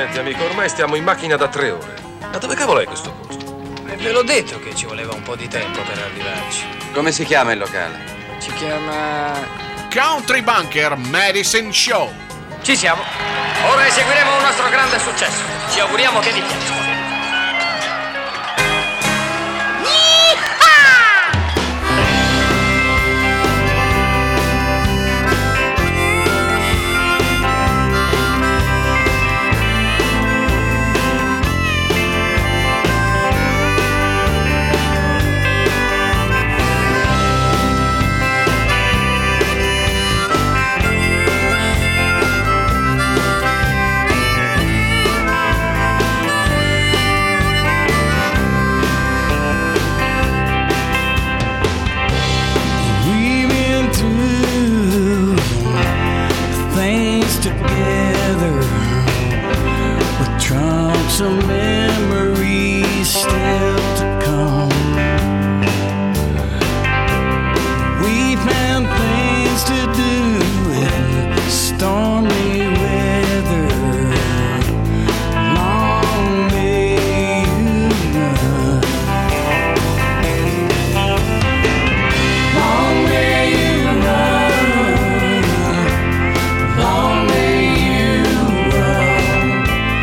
Senti, amico, ormai stiamo in macchina da 3 ore. Ma dove cavolo è questo posto? Ve l'ho detto che ci voleva un po' di tempo per arrivarci. Come si chiama il locale? Si chiama... Country Bunker Medicine Show. Ci siamo. Ora eseguiremo un nostro grande successo. Ci auguriamo che vi piaccia. Some memories still to come. We've had things to do in stormy weather. Long may you run. Long may you run. Long may you run.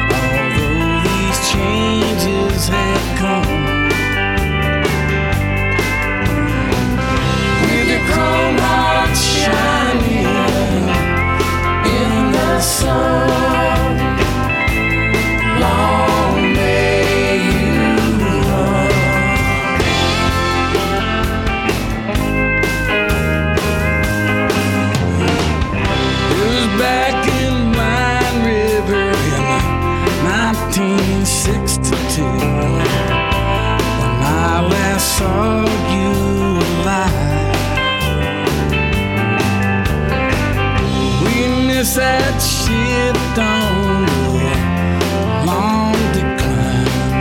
Changes have come. With your chrome heart shining in the sun. Long may you run. It was back in Mine River in 1962 when I last saw you alive. We missed that shit on the long decline.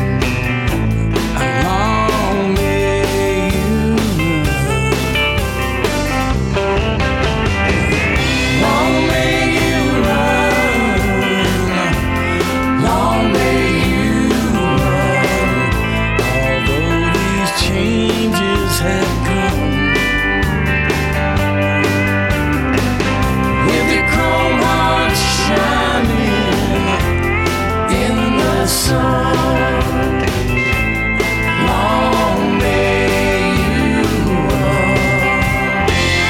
How long may you run? Long may you run. Long may you run, although these changes have come. With your chrome heart shining in the sun. Long may you run.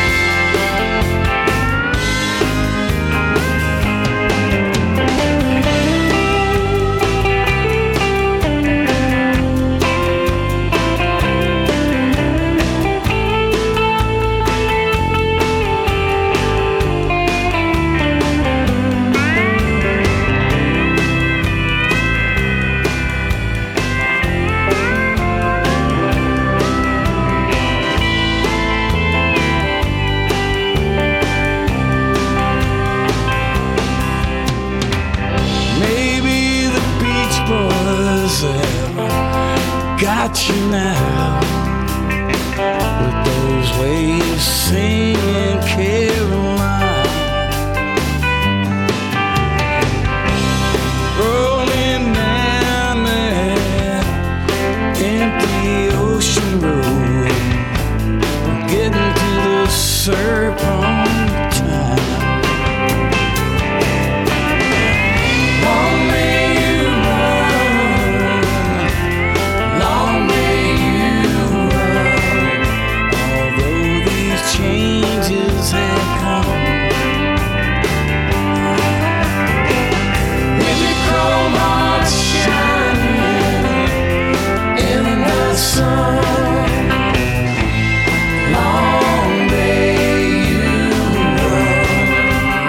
Maybe the Beach Boys have got you now, with those waves singing Caroline, rolling down that empty ocean road, getting to the surf on time. Long may you run, long may you run, although these changes have come. With your chrome heart shining in the sun. Long may you run.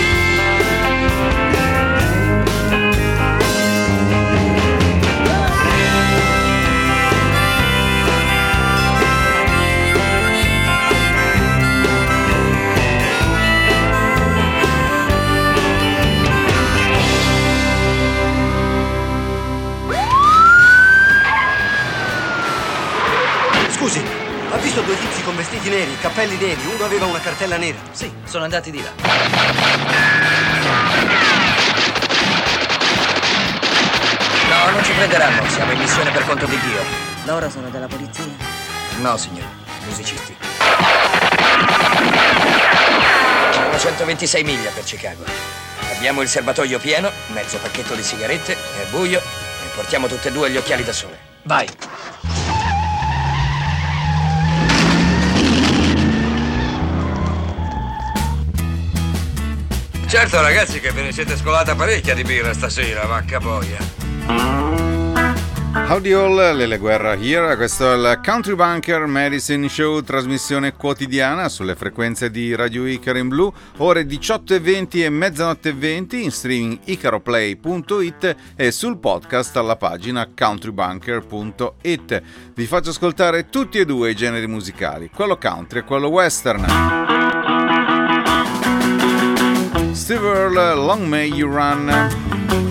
Scusi, ha visto due tizi con vestiti neri, cappelli neri, uno aveva una cartella nera? Sì, sono andati di là. prenderanno, siamo in missione per conto di Dio. Loro sono della polizia? No, signore, musicisti. Sono 126 miglia per Chicago. Abbiamo il serbatoio pieno, mezzo pacchetto di sigarette, è buio e portiamo tutte e due gli occhiali da sole. Vai! Certo, ragazzi, che ve ne siete scolata parecchia di birra stasera, vacca boia. Howdy all, Lele Guerra here, questo è il Country Bunker Medicine Show, trasmissione quotidiana sulle frequenze di Radio Icaro in blu, ore 18:20 e mezzanotte 20 in streaming icaroplay.it e sul podcast alla pagina countrybunker.it. Vi faccio ascoltare tutti e due i generi musicali, quello country e quello western. Steve Earle, Long May You Run.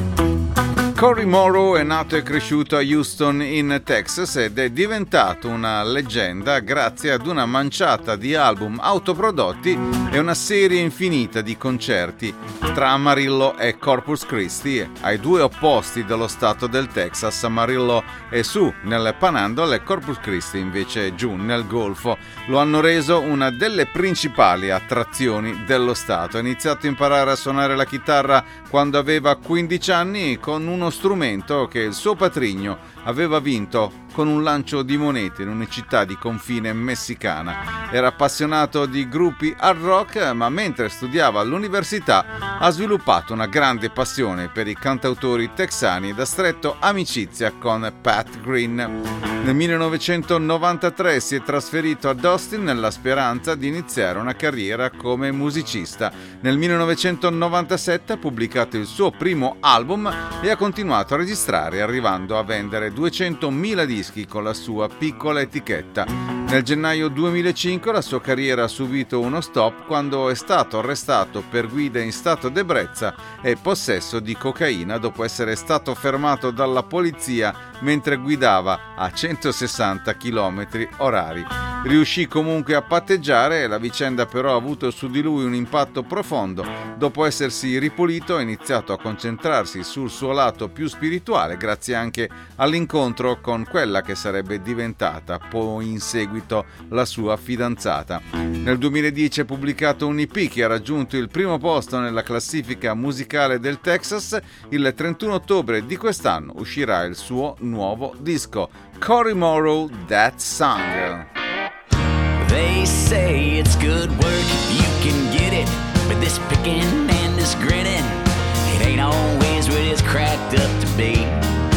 Cory Morrow è nato e cresciuto a Houston in Texas ed è diventato una leggenda grazie ad una manciata di album autoprodotti e una serie infinita di concerti tra Amarillo e Corpus Christi, ai due opposti dello stato del Texas. Amarillo è su nel Panhandle e Corpus Christi invece è giù nel Golfo. Lo hanno reso una delle principali attrazioni dello stato. Ha iniziato a imparare a suonare la chitarra quando aveva 15 anni con uno strumento che il suo patrigno aveva vinto con un lancio di monete in una città di confine messicana. Era appassionato di gruppi hard rock, ma mentre studiava all'università ha sviluppato una grande passione per i cantautori texani ed ha stretto amicizia con Pat Green. Nel 1993 si è trasferito ad Austin nella speranza di iniziare una carriera come musicista. Nel 1997 ha pubblicato il suo primo album e ha continuato a registrare, arrivando a vendere 200.000 dischi con la sua piccola etichetta. Nel gennaio 2005 la sua carriera ha subito uno stop quando è stato arrestato per guida in stato d'ebbrezza e possesso di cocaina dopo essere stato fermato dalla polizia mentre guidava a 160 km/h. Riuscì comunque a patteggiare e la vicenda però ha avuto su di lui un impatto profondo. Dopo essersi ripulito ha iniziato a concentrarsi sul suo lato più spirituale grazie anche all'incontro con quella che sarebbe diventata poi in seguito la sua fidanzata. Nel 2010 ha pubblicato un EP che ha raggiunto il primo posto nella classifica musicale del Texas. Il 31 ottobre di quest'anno uscirà il suo nuovo disco, Cory Morrow, That Song. They say it's good work if you can get it, but this picking and this grinning, it ain't always what it's cracked up to be.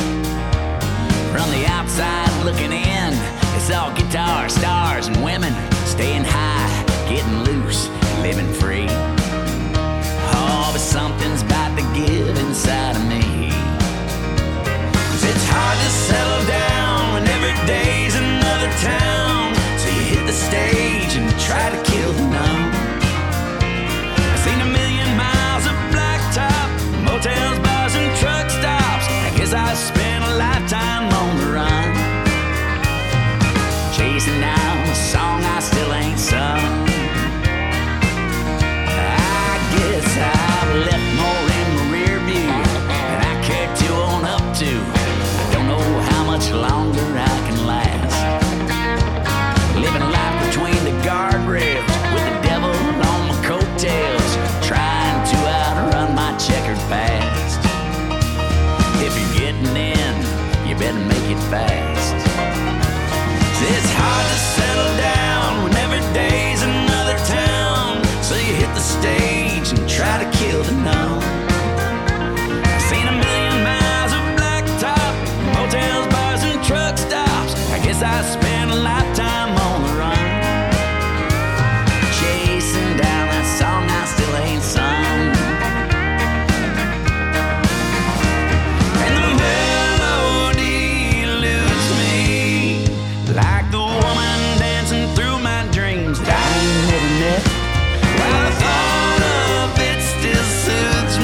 From the outside looking in, it's all guitar stars and women staying high, getting loose, living free. Oh, but something's about to give inside of me. 'Cause it's hard to settle down when every day's another town. So you hit the stage and try to kill the numb. I've seen a million miles of blacktop, motels, bars and truck stops. I guess I spent a lifetime on the run, chasing down a song I still ain't sung. I guess I've left more in the rear view than I care to own up to. I don't know how much longer I can last, living life between the guardrails with the devil on my coattails, trying to outrun my checkered past. If you're getting in, you better make it fast. It's hard to settle down when every day's another town. So you hit the stage and try to kill the numb. I've seen a million miles of blacktop, motels, bars and truck stops. I guess I spent a lifetime on the run, chasing down that song I still ain't sung. And the melody eludes me, like the woman dancing through my dreams that I ain't never met. While the thought of it still soothes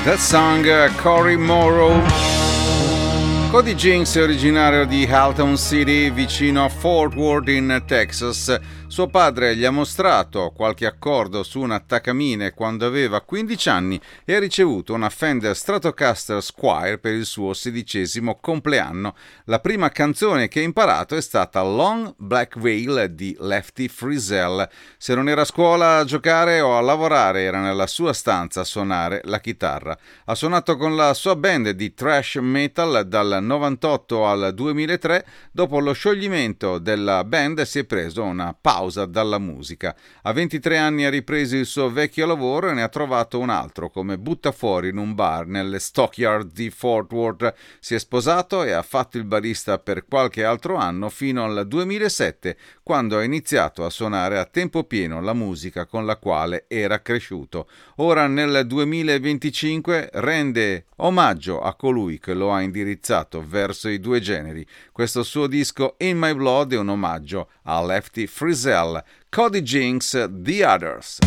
That song, Cory Morrow. Cody Jinks è originario di Halton City, vicino a Fort Worth in Texas. Suo padre gli ha mostrato qualche accordo su un attaccamine quando aveva 15 anni e ha ricevuto una Fender Stratocaster Squire per il suo 16° compleanno. La prima canzone che ha imparato è stata Long Black Veil di Lefty Frizzell. Se non era a scuola a giocare o a lavorare, era nella sua stanza a suonare la chitarra. Ha suonato con la sua band di thrash metal dal 98 al 2003. Dopo lo scioglimento della band si è preso una pausa dalla musica. A 23 anni ha ripreso il suo vecchio lavoro e ne ha trovato un altro come buttafuori in un bar nelle Stockyards di Fort Worth. Si è sposato e ha fatto il barista per qualche altro anno fino al 2007, quando ha iniziato a suonare a tempo pieno la musica con la quale era cresciuto. Ora nel 2025 rende omaggio a colui che lo ha indirizzato verso i due generi. Questo suo disco In My Blood è un omaggio a Lefty Frizzell. Cody Jinks, The Others.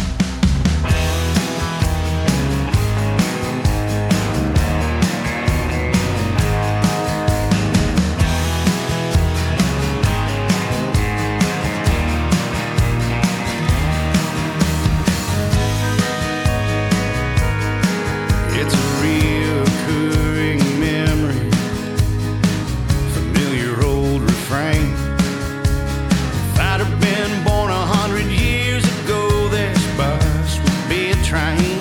Born 100 years ago, this bus would be a train.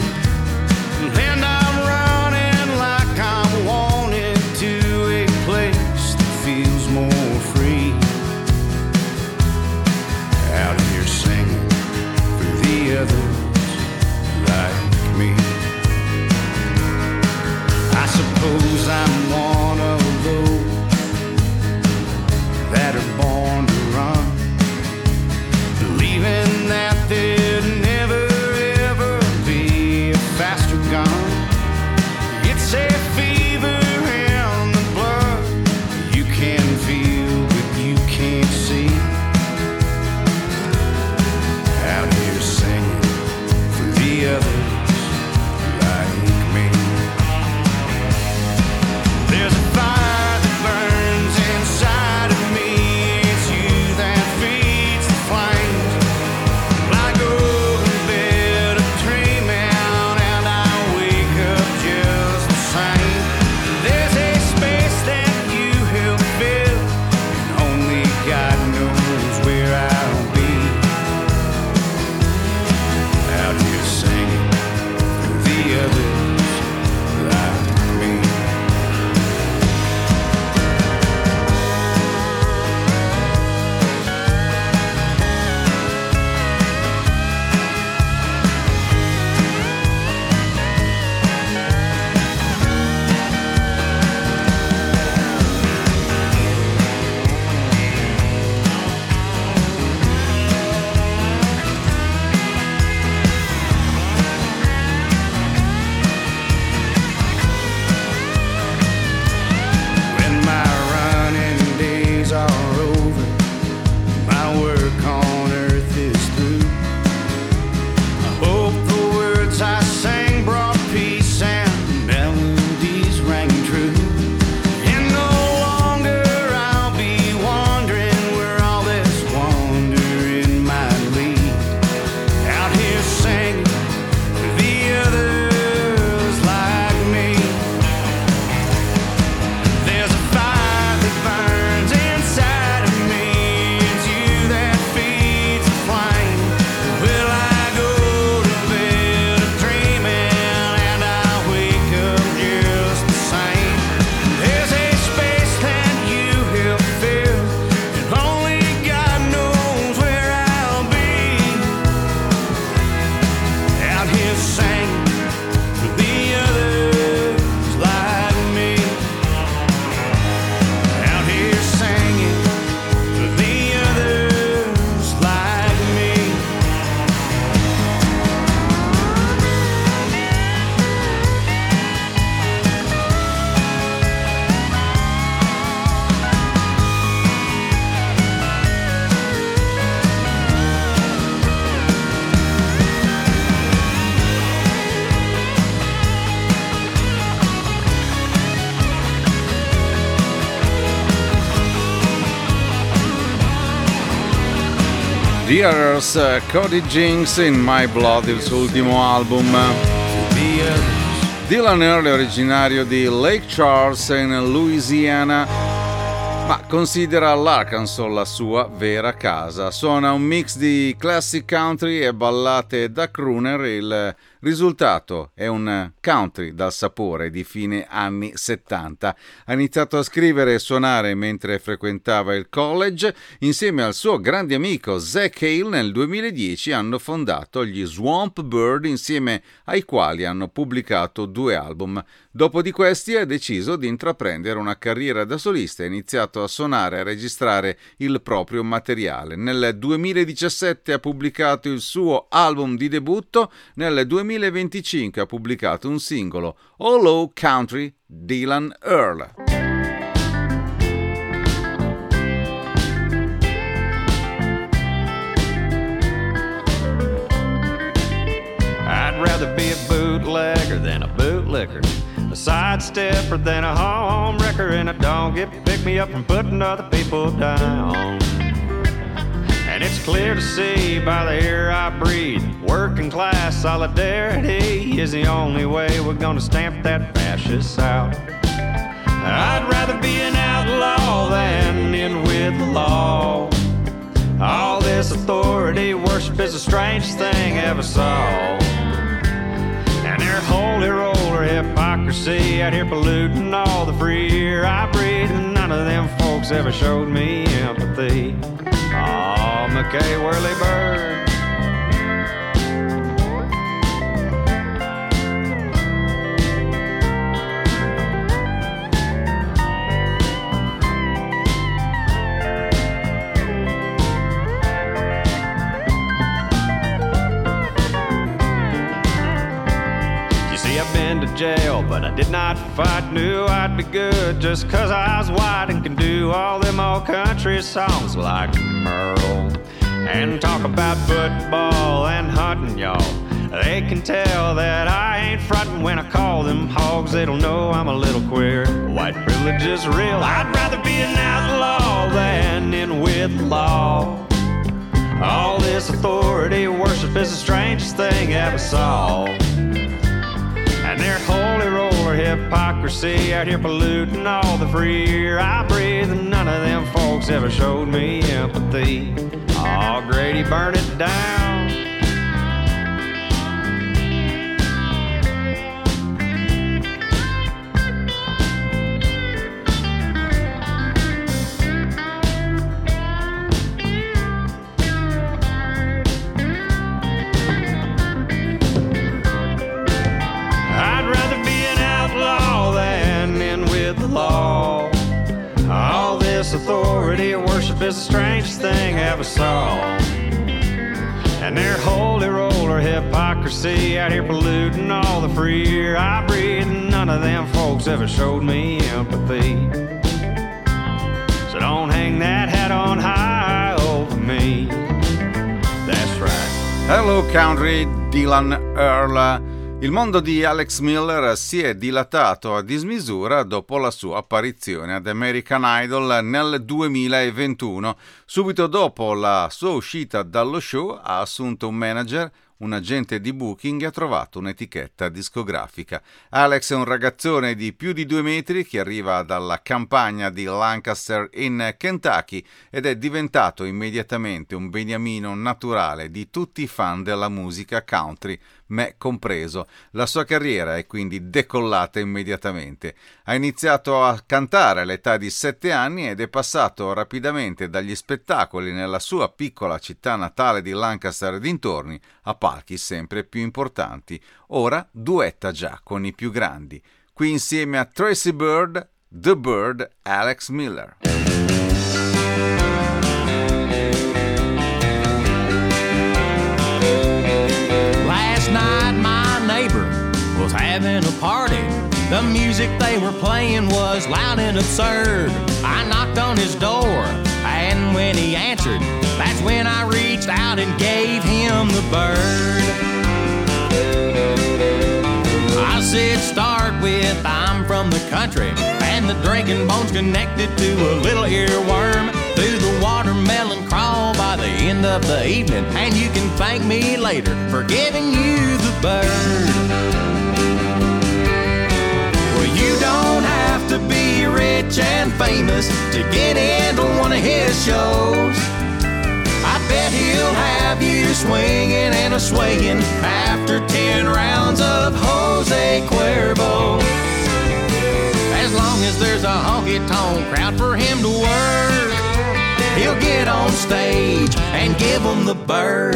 The Others, Cody Jinks in My Blood, il suo ultimo album. Dylan Earl è originario di Lake Charles in Louisiana, ma considera l'Arkansas la sua vera casa. Suona un mix di classic country e ballate da crooner. Il risultato è un country dal sapore di fine anni 70. Ha iniziato a scrivere e suonare mentre frequentava il college. Insieme al suo grande amico Zach Hale nel 2010 hanno fondato gli Swamp Bird, insieme ai quali hanno pubblicato 2 album. Dopo di questi ha deciso di intraprendere una carriera da solista e ha iniziato a suonare e a registrare il proprio materiale. Nel 2017 ha pubblicato il suo album di debutto, nel 2025 ha pubblicato un singolo, All Low Country, Dylan Earl. I'd rather be a bootlegger than a bootlicker, a sidestepper than a home wrecker, and I don't get to pick me up from putting other people down. And it's clear to see by the air I breathe, working class solidarity is the only way we're gonna stamp that fascist out. I'd rather be an outlaw than in with the law. All this authority worship is the strangest thing I ever saw. And their holy roller hypocrisy out here polluting all the free air I breathe, and none of them folks ever showed me empathy. Oh, McKay Whirlybird. I've been to jail, but I did not fight. Knew I'd be good just 'cause I was white and can do all them old country songs like Merle and talk about football and hunting, y'all. They can tell that I ain't frontin' when I call them hogs. They don't know I'm a little queer. White privilege is real. I'd rather be an outlaw than in with the law. All this authority worship is the strangest thing I ever saw. And their holy roller hypocrisy out here polluting all the free air I breathe, and none of them folks ever showed me empathy. Oh, Grady, burn it down. Law. All this authority worship is the strangest thing I ever saw. And their holy roller hypocrisy out here polluting all the free air I breathe, and none of them folks ever showed me empathy. So don't hang that hat on high over me. That's right. Hello Country, Dylan Earl. Il mondo di Alex Miller si è dilatato a dismisura dopo la sua apparizione ad American Idol nel 2021. Subito dopo la sua uscita dallo show ha assunto un manager, un agente di booking e ha trovato un'etichetta discografica. Alex è un ragazzone di più di 2 metri che arriva dalla campagna di Lancaster in Kentucky ed è diventato immediatamente un beniamino naturale di tutti i fan della musica country, me compreso. La sua carriera è quindi decollata immediatamente. Ha iniziato a cantare all'età di 7 anni ed è passato rapidamente dagli spettacoli nella sua piccola città natale di Lancaster e dintorni a palchi sempre più importanti. Ora duetta già con i più grandi. Qui insieme a Tracy Bird, The Bird, Alex Miller. Last night my neighbor was having a party. The music they were playing was loud and absurd. I knocked on his door, and when he answered, that's when I reached out and gave him the bird. I said, start with, I'm from the country, and the drinking bone's connected to a little earworm. Through the watermelon crawl by the end of the evening, and you can thank me later for giving you the bird. Well, you don't have to be rich and famous to get into one of his shows. I bet he'll have you swinging and a swaying after 10 rounds of Jose Cuervo. As long as there's a honky-tonk crowd for him to work, he'll get on stage and give them the bird.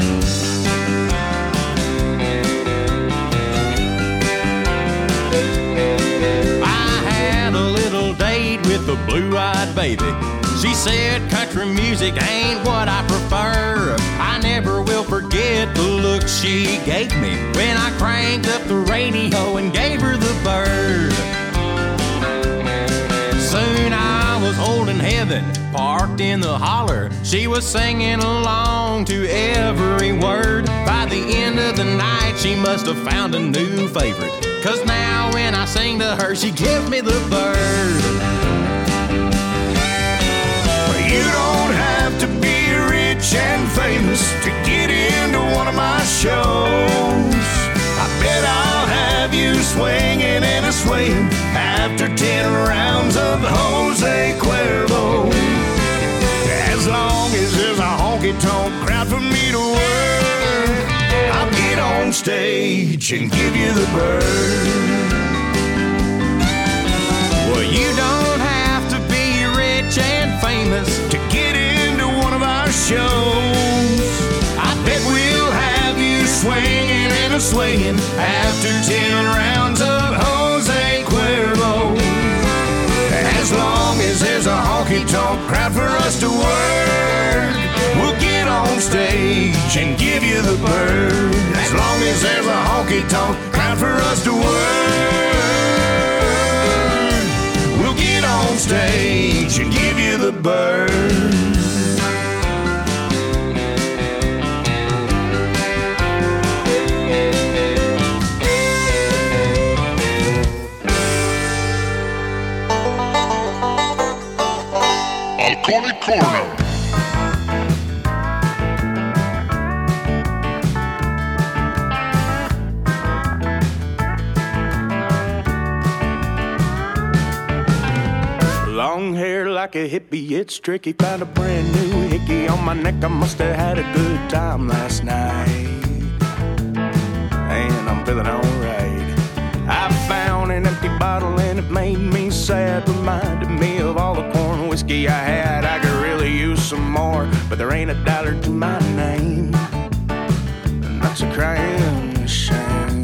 I had a little date with a blue-eyed baby. She said country music ain't what I prefer. I never will forget the look she gave me when I cranked up the radio and gave her the bird. Soon I was holding heaven, parked in the holler. She was singing along to every word. By the end of the night, she must have found a new favorite, 'cause now when I sing to her, she gives me the bird. You don't have to be rich and famous to get into one of my shows. I bet I'll have you swinging and a swaying after 10 rounds of Jose Cuervo. As long as there's a honky-tonk crowd for me to work, I'll get on stage and give you the bird. Well, you don't have to be rich and famous to get into one of our shows. I bet we'll have you swinging and a swaying after 10 rounds of Jose Cuervo. As long as there's a honky-tonk crowd for us to work, we'll get on stage and give you the bird. As long as there's a honky-tonk crowd for us to work, we'll get on stage and give you the bird. Alcoholic Corner. Long hair like a hippie, it's tricky. Found a brand new hickey on my neck. I must have had a good time last night, and I'm feeling alright. I found an empty bottle and it made me sad. Reminded me of all the corn whiskey I had. I could really use some more, but there ain't a dollar to my name, and that's a crying shame.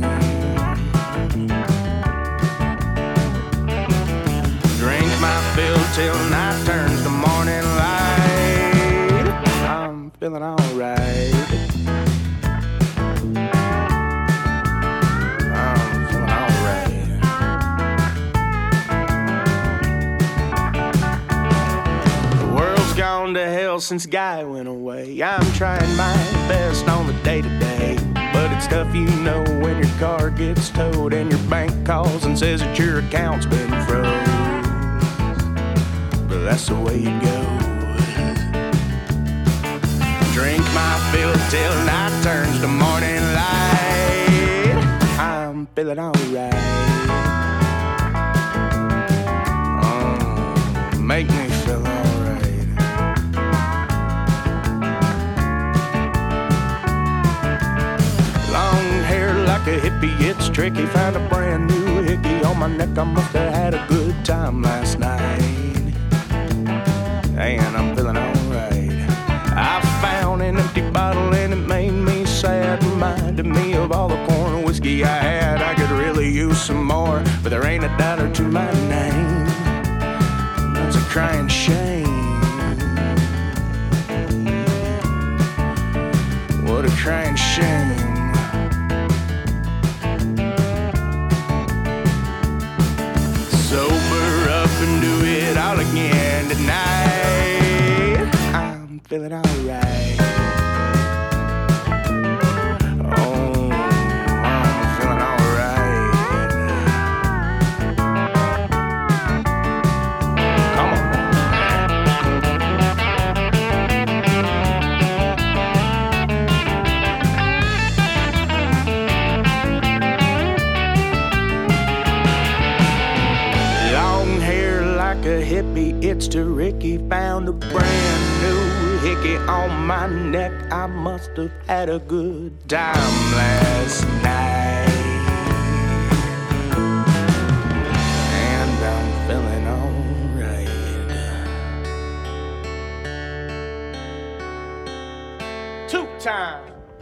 Drink my fill till night turns to morning light. I'm feeling alright. Gone to hell since Guy went away. I'm trying my best on the day-to-day, but it's tough, you know, when your car gets towed and your bank calls and says that your account's been froze. But that's the way it goes. Drink my fill till night turns to morning light. I'm feeling alright. Make me feel alright. Like a hippie, it's tricky. Found a brand new hickey on my neck. I must have had a good time last night, and I'm feeling alright. I found an empty bottle and it made me sad. Reminded me of all the corn whiskey I had. I could really use some more, but there ain't a dollar to my name. That's a crying shame. What a crying shame. Sober up and do it all again tonight. I'm feeling alright. Oh, I'm feeling alright. Come on. Mr. Ricky found a brand new hickey on my neck. I must have had a good time last night. And I'm feeling alright. Two time.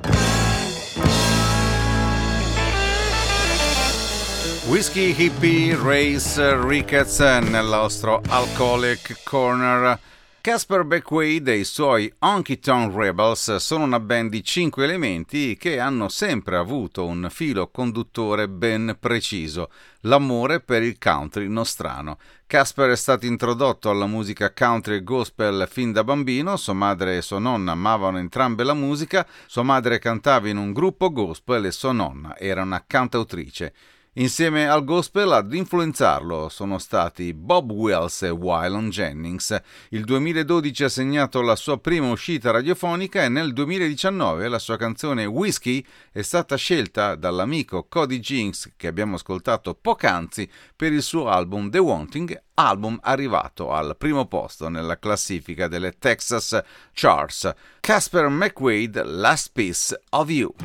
Whiskey Hippie Race Ricketts nel nostro Alcoholic Corner. Casper Beckwith e i suoi Honky Tonk Rebels sono una band di 5 elementi che hanno sempre avuto un filo conduttore ben preciso: l'amore per il country nostrano. Casper è stato introdotto alla musica country e gospel fin da bambino. Sua madre e sua nonna amavano entrambe la musica. Sua madre cantava in un gruppo gospel e sua nonna era una cantautrice. Insieme al gospel ad influenzarlo sono stati Bob Wills e Waylon Jennings. Il 2012 ha segnato la sua prima uscita radiofonica e nel 2019 la sua canzone Whiskey è stata scelta dall'amico Cody Jinks, che abbiamo ascoltato poc'anzi, per il suo album The Wanting, album arrivato al primo posto nella classifica delle Texas Charts. Casper McQuaid, Last Piece of You.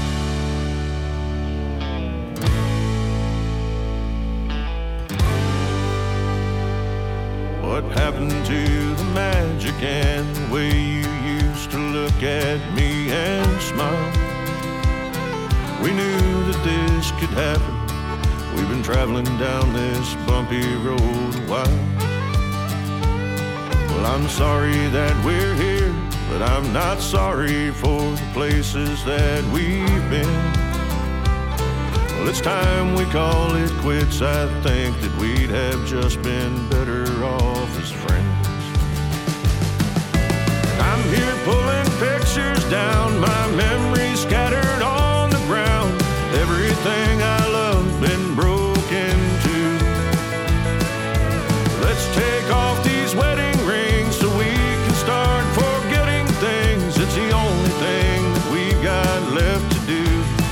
What happened to the magic and the way you used to look at me and smile? We knew that this could happen. We've been traveling down this bumpy road a while. Well, I'm sorry that we're here, but I'm not sorry for the places that we've been. Well, it's time we call it quits. I think that we'd have just been better off as friends. I'm here pulling pictures down, my memories scattered on the ground. Everything I love been broken too. Let's take off these wedding rings so we can start forgetting things. It's the only thing that we've got left to do.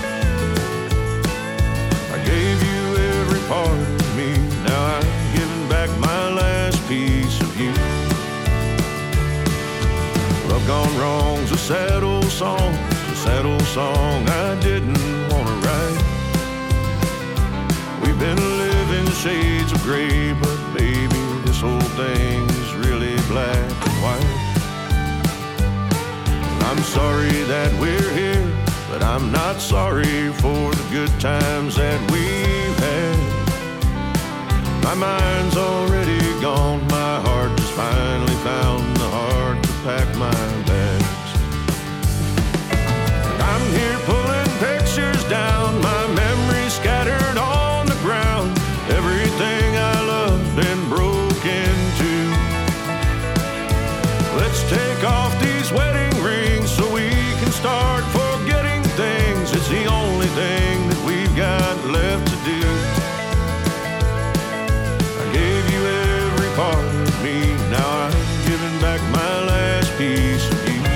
Gave you every part of me, now I'm giving back my last piece of you. Love Gone Wrong's a sad old song, a sad old song I didn't want to write. We've been living shades of gray, but baby, this whole thing's really black and white. I'm sorry that we're here, but I'm not sorry for the good times that we've had. My mind's already gone, my heart just finally found the heart to pack my bags. I'm here pulling pictures down, my memories scattered on the ground. Everything I love been broken too. Let's take off these wedding rings so we can start forgetting things. It's the only thing that we've got left to do. I gave you every part of me, now I'm giving back my last piece of you.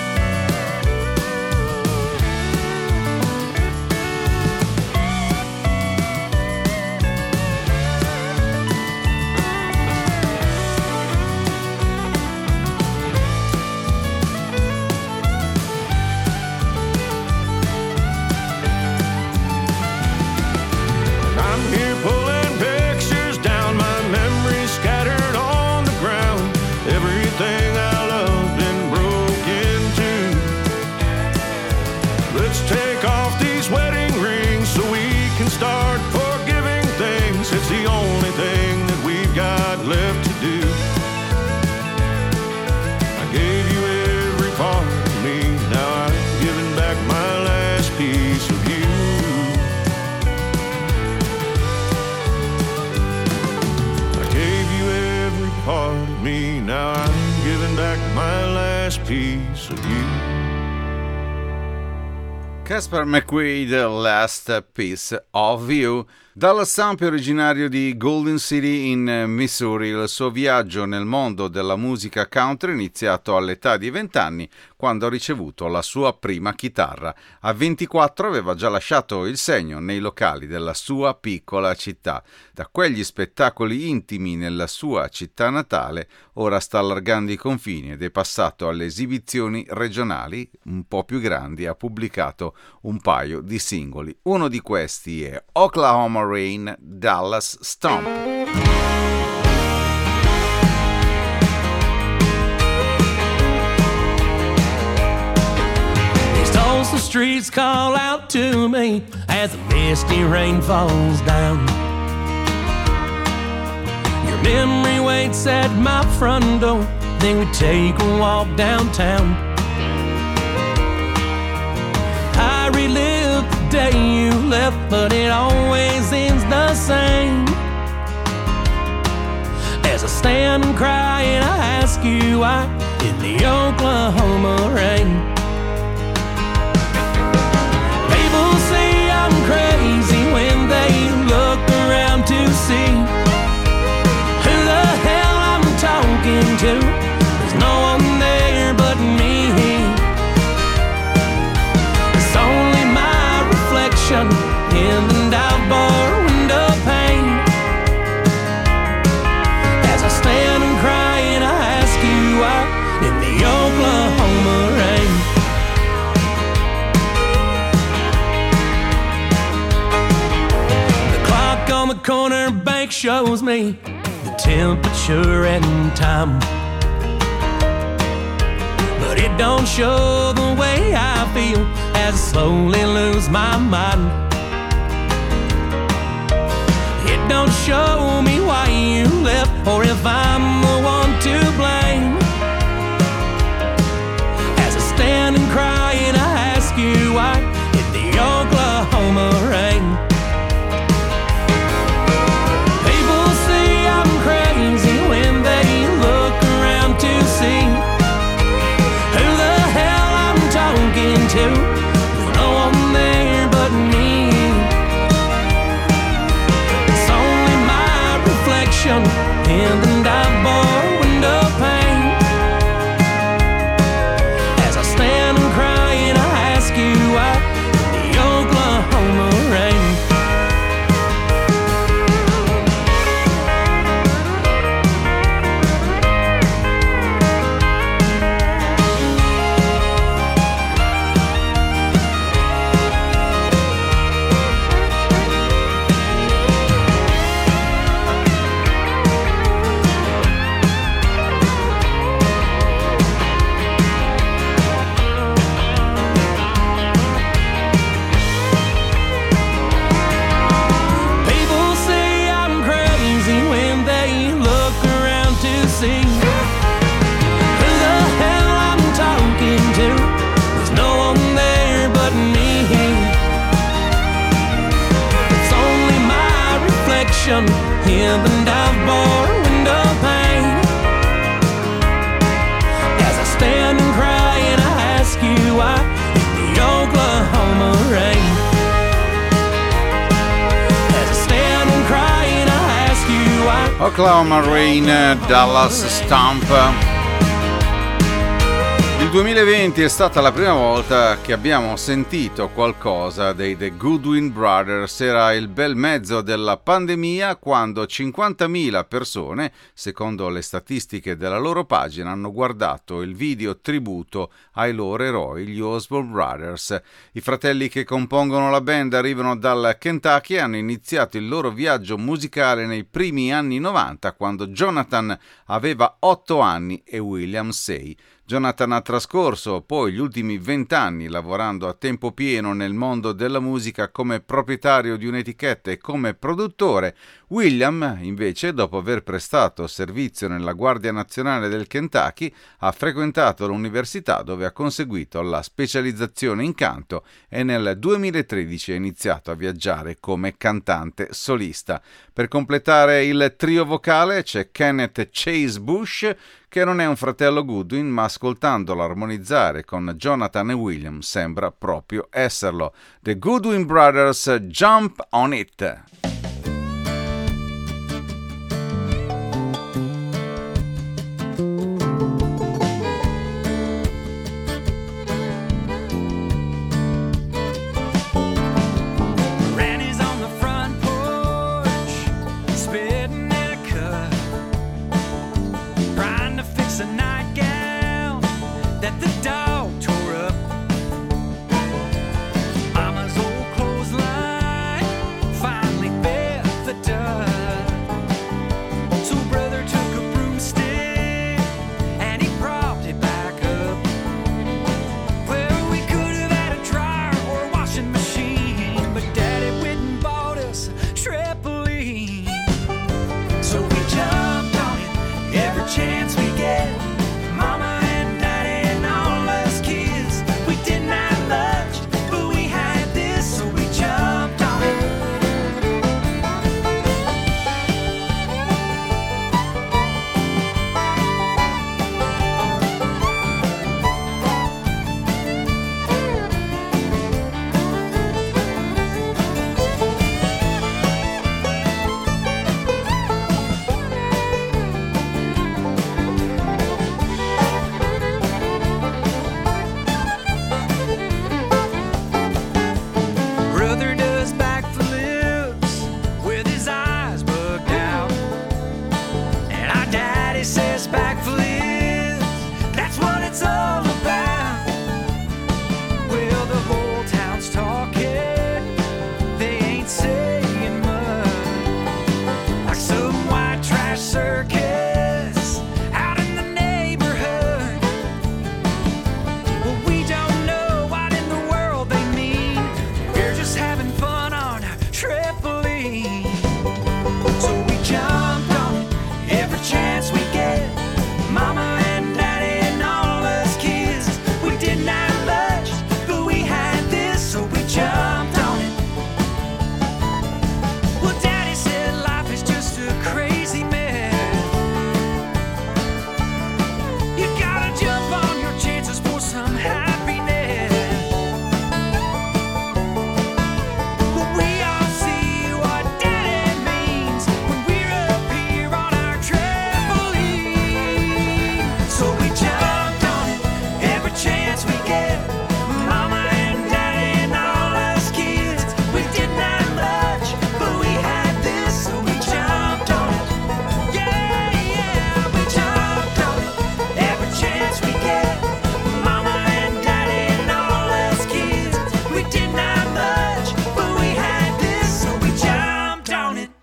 It's the only thing that we've got left to do. I gave you every part of me, now I'm giving back my last piece of you. I gave you every part of me, now I'm giving back my last piece of you. Casper McQuaid, Last Piece of You. Dallas Stump è originario di Golden City in Missouri. Il suo viaggio nel mondo della musica country è iniziato all'età di 20 anni, quando ha ricevuto la sua prima chitarra. A 24 aveva già lasciato il segno nei locali della sua piccola città. Da quegli spettacoli intimi nella sua città natale, ora sta allargando i confini ed è passato alle esibizioni regionali un po' più grandi. Ha pubblicato un paio di singoli. Uno di questi è Oklahoma Rain, Dallas Stump. The streets call out to me as the misty rain falls down. Your memory waits at my front door, then we take a walk downtown. I relive the day you left, but it always ends the same. As I stand and cry and I ask you why in the Oklahoma rain. I'm crazy when they look around to see who the hell I'm talking to. There's no one there but me. It's only my reflection in the dive bar window pane. As I stand and cry and I ask you why in the Oklahoma rain. On the corner bank shows me the temperature and time, but it don't show the way I feel as I slowly lose my mind. It don't show me why you left or if I'm the one to blame. As I stand and cry and I ask you why in the Oklahoma rain. Crazy when they look around to see who the hell I'm talking to. There's no one there but me. It's only my reflection in the dive bar window pane. As I stand and cry and I ask you why in the Oklahoma rain. In the dive bar window pane. As I stand and cry and I ask you why in the Oklahoma rain. As I stand and cry and I ask you why. Oklahoma Rain, Dallas Stump. Il 2020 è stata la prima volta che abbiamo sentito qualcosa dei The Goodwin Brothers. Era il bel mezzo della pandemia quando 50.000 persone, secondo le statistiche della loro pagina, hanno guardato il video tributo ai loro eroi, gli Osborne Brothers. I fratelli che compongono la band arrivano dal Kentucky e hanno iniziato il loro viaggio musicale nei primi anni 90, quando Jonathan aveva 8 anni e William 6. Jonathan ha trascorso poi gli ultimi 20 anni lavorando a tempo pieno nel mondo della musica come proprietario di un'etichetta e come produttore. William, invece, dopo aver prestato servizio nella Guardia Nazionale del Kentucky, ha frequentato l'università dove ha conseguito la specializzazione in canto e nel 2013 ha iniziato a viaggiare come cantante solista. Per completare il trio vocale c'è Kenneth Chase Bush, che non è un fratello Goodwin, ma ascoltandolo armonizzare con Jonathan e William sembra proprio esserlo. The Goodwin Brothers, Jump on It.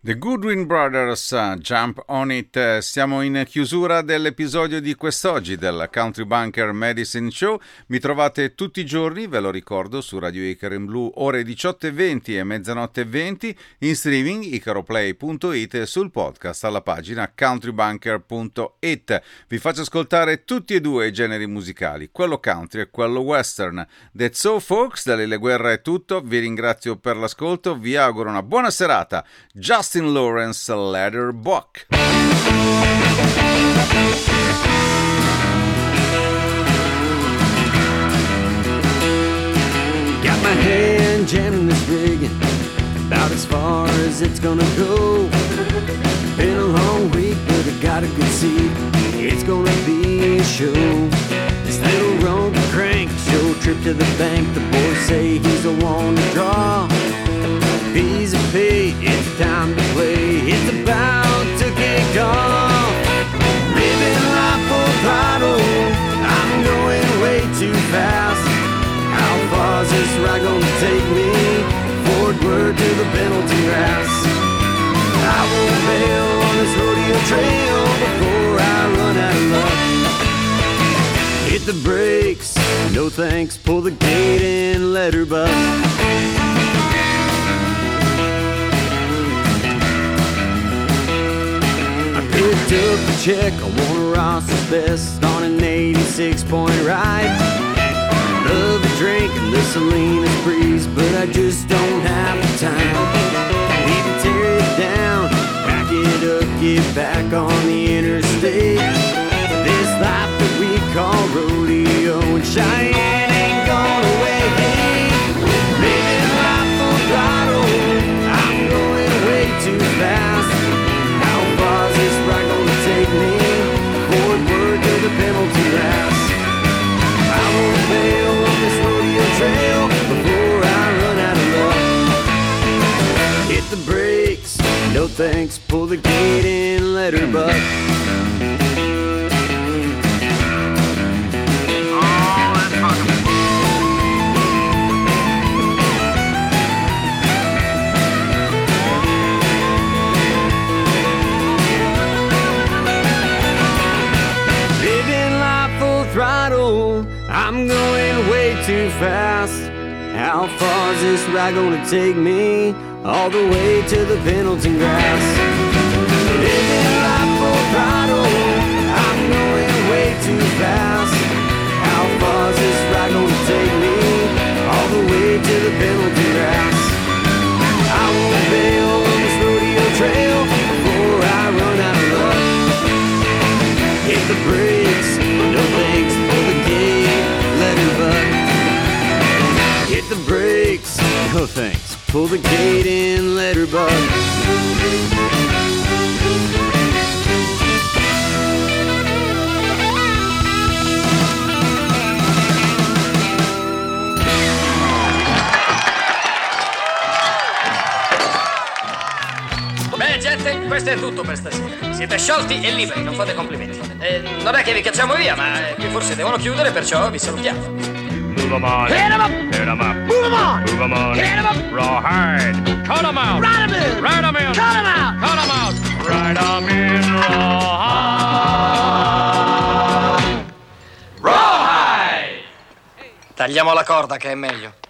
The Goodwin Brothers, Jump on It. Siamo in chiusura dell'episodio di quest'oggi del Country Bunker Medicine Show. Mi trovate tutti i giorni, ve lo ricordo, su Radio Icaro in Blu, ore 18:20 e mezzanotte 20, in streaming icaroplay.it e sul podcast alla pagina countrybunker.it. Vi faccio ascoltare tutti e due i generi musicali, quello country e quello western. That's so folks, da Lele Guerra è tutto, vi ringrazio per l'ascolto, vi auguro una buona serata. Justin Lawrence, Leather Buck. Got my hand jamming this rigging, about as far as it's gonna go. Been a long week, but I got a good seat. It's gonna be a show. This little Ronca crank show trip to the bank. The boys say he's the one to draw. He's a pig, it's time to play. It's about to kick off. Living life full throttle, I'm going way too fast. How far's this ride gonna take me? Forward to the penalty grass. I won't bail on this rodeo trail before I run out of luck. Hit the brakes, no thanks, pull the gate and let her buck. Picked up the check, I want a Ross's best on an 86-point ride. Love a drink and the Salinas breeze, but I just don't have the time. Need to tear it down, pack it up, get back on the interstate. This life that we call rodeo and Cheyenne ain't gone away. Living life full throttle, I'm going way too fast. This ride gonna take me forward to the penalty grass. I won't bail on this rodeo trail before I run out of luck. Hit the brakes, no thanks, pull the gate and let her buck. Throttle, I'm going way too fast. How far's this ride gonna take me? All the way to the Pendleton grass. Living life full throttle, I'm going way too fast. How far's this ride gonna take me? All the way to the Pendleton grass. I won't bail on this rodeo trail before I run out of luck. Hit the brakes, no thanks, pull the gate, let her buck. Hit the brakes, no thanks, pull the gate and let her buck. Beh, gente, questo è tutto per stasera. Siete sciolti e liberi, non fate complimenti. Non è che vi cacciamo via, ma qui forse devono chiudere, perciò vi salutiamo. Move 'em on. Hit 'em up. Hit 'em up. Move 'em on. Move 'em on. Hit 'em up. Rawhide. Cut 'em out. Ride 'em in. Ride 'em in. Cut 'em out. Cut 'em out. Ride 'em in. Rawhide. Rawhide. Tagliamo la corda che è meglio.